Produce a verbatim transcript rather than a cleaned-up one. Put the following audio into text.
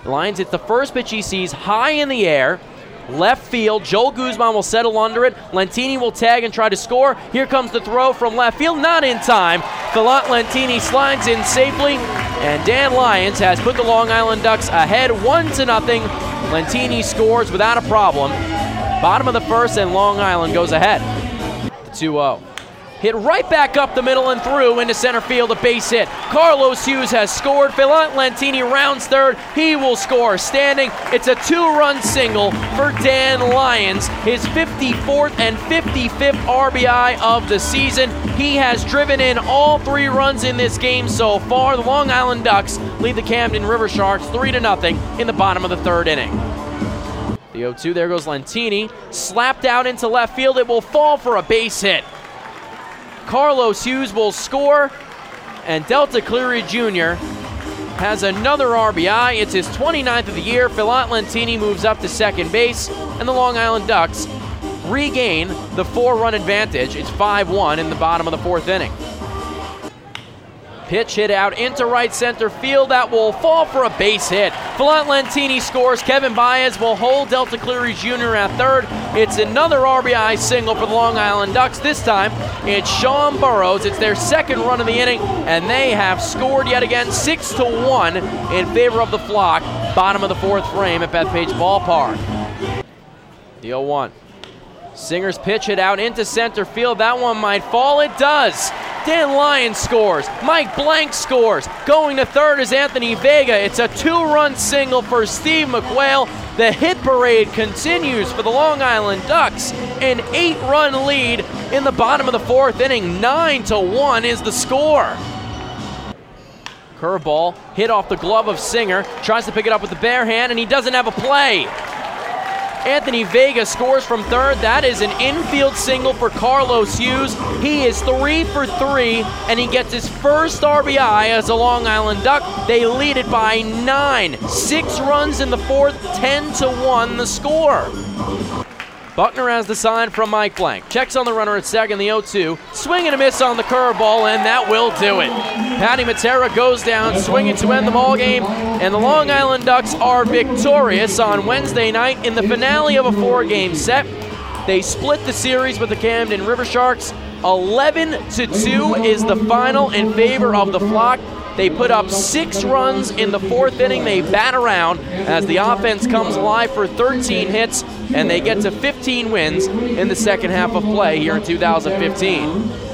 Lions hits the first pitch he sees high in the air. Left field, Joel Guzman will settle under it. Lentini will tag and try to score. Here comes the throw from left field, not in time. Galant Lentini slides in safely, and Dan Lyons has put the Long Island Ducks ahead one to nothing. Lentini scores without a problem. Bottom of the first, and Long Island goes ahead. two oh. Hit right back up the middle and through into center field, a base hit. Carlos Hughes has scored. Galant Lentini rounds third. He will score standing. It's a two-run single for Dan Lyons, his fifty-fourth and fifty-fifth R B I of the season. He has driven in all three runs in this game so far. The Long Island Ducks lead the Camden River Sharks three to nothing in the bottom of the third inning. The oh two, there goes Lentini. Slapped out into left field. It will fall for a base hit. Carlos Hughes will score, and Delta Cleary Junior has another R B I. It's his twenty-ninth of the year. Galant Lentini moves up to second base, and the Long Island Ducks regain the four-run advantage. It's five one in the bottom of the fourth inning. Pitch hit out into right center field. That will fall for a base hit. Galant Lentini scores. Kevin Baez will hold Delta Cleary Junior at third. It's another R B I single for the Long Island Ducks. This time, it's Sean Burrows. It's their second run of the inning, and they have scored yet again six to one in favor of the Flock. Bottom of the fourth frame at Bethpage Ballpark. The oh one. Singer's pitch hit out into center field. That one might fall. It does. Dan Lyons scores. Mike Blank scores. Going to third is Anthony Vega. It's a two-run single for Steve McWhale. The hit parade continues for the Long Island Ducks. An eight-run lead in the bottom of the fourth inning. Nine to one is the score. Curveball hit off the glove of Singer. Tries to pick it up with the bare hand, and he doesn't have a play. Anthony Vega scores from third. That is an infield single for Carlos Hughes. He is three for three, and he gets his first R B I as a Long Island Duck. They lead it by nine. Six runs in the fourth, ten to one the score. Buckner has the sign from Mike Blank. Checks on the runner at second, the oh two. Swing and a miss on the curveball, and that will do it. Patty Matera goes down, swinging to end the ball game, and the Long Island Ducks are victorious on Wednesday night in the finale of a four-game set. They split the series with the Camden River Sharks. eleven to two is the final in favor of the Flock. They put up six runs in the fourth inning. They bat around as the offense comes alive for thirteen hits, and they get to fifteen wins in the second half of play here in two thousand fifteen.